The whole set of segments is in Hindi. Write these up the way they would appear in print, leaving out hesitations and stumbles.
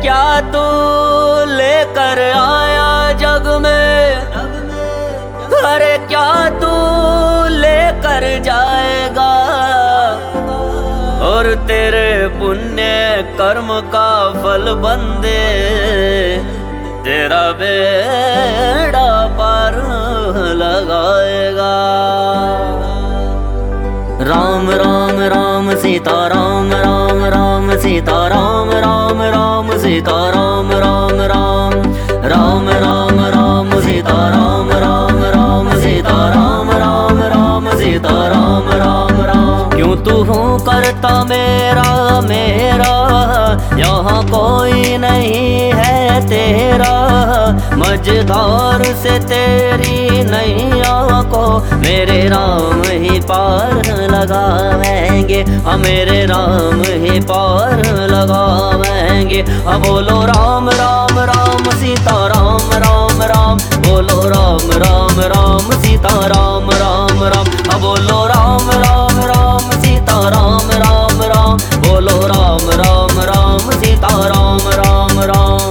क्या तू लेकर आया जग में, अरे क्या तू लेकर जाएगा। और तेरे पुण्य कर्म का फल बंदे तेरा बेड़ा पार लगाएगा। राम राम राम सीता राम, राम राम सीता राम, राम राम सीता राम, राम राम राम राम राम सीता राम, राम राम सीता राम, राम राम सीता राम, राम राम। क्यों तू हूँ करता मेरा मेरा, यहाँ कोई नहीं है तेरा। मझधार से तेरी नैया को मेरे राम ही पार लगावेंगे, हम मेरे राम ही पार लगावेंगे। अब बोलो राम राम राम सीता राम, राम राम बोलो राम राम राम सीता राम, राम राम। अब बोलो राम राम राम सीता राम, राम राम बोलो राम राम राम सीता राम, राम राम।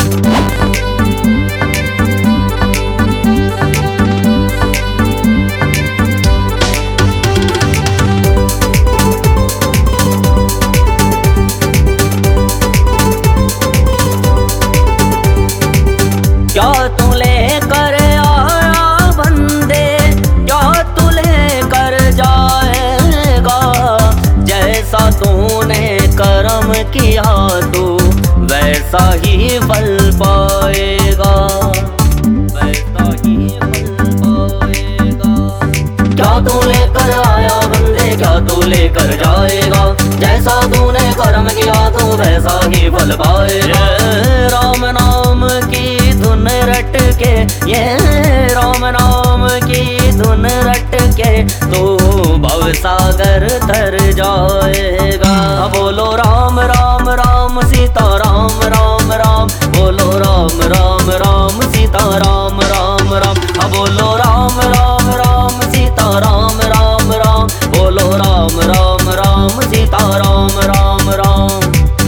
क्या तू लेकर आया बंदे, क्या तू लेकर जाएगा। जैसा तूने कर्म किया तू वैसा ही फल पाएगा, वैसा ही फल पाएगा। क्या तू लेकर आया बंदे, क्या तू लेकर जाएगा। जैसा तूने कर्म किया तू वैसा ही फल पाएगा। राम नाम की धुन रट के, ये राम नाम की धुन रट के तू भवसागर तर जाएगा। बोलो राम राम राम सीता राम, राम राम बोलो राम राम राम सीता राम, राम राम। बोलो राम राम राम सीता राम, राम राम बोलो राम राम राम सीता राम, राम राम।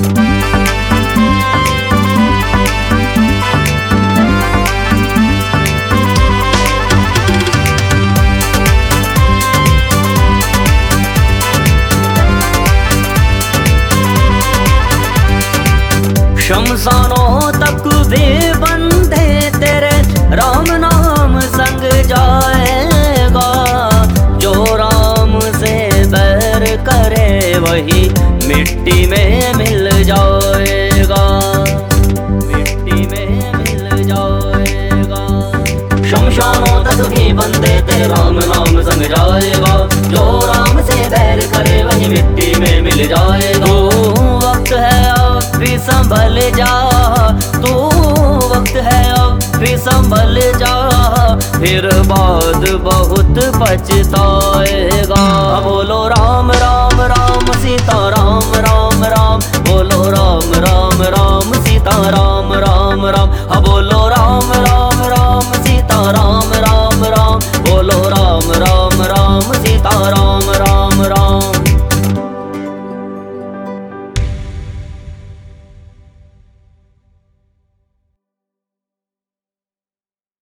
शमशानों तक भी बंधे तेरे राम नाम संग जाएगा। जो राम से बैर करे वही मिट्टी में मिल जाएगा, मिट्टी में मिल जाएगा। शमशानों तक भी बंधे तेरे राम नाम संग जाएगा। जो राम से बैर करे वही मिट्टी में मिल जाएगा। वक्त है अब भी संभल जा तू, वक्त है अब भी संभल जा, फिर बाद बहुत पछताएगा। बोलो राम राम राम सीता राम, राम राम बोलो राम राम राम सीता राम, राम राम। बोलो राम राम राम सीता राम, राम राम बोलो राम राम राम सीता राम।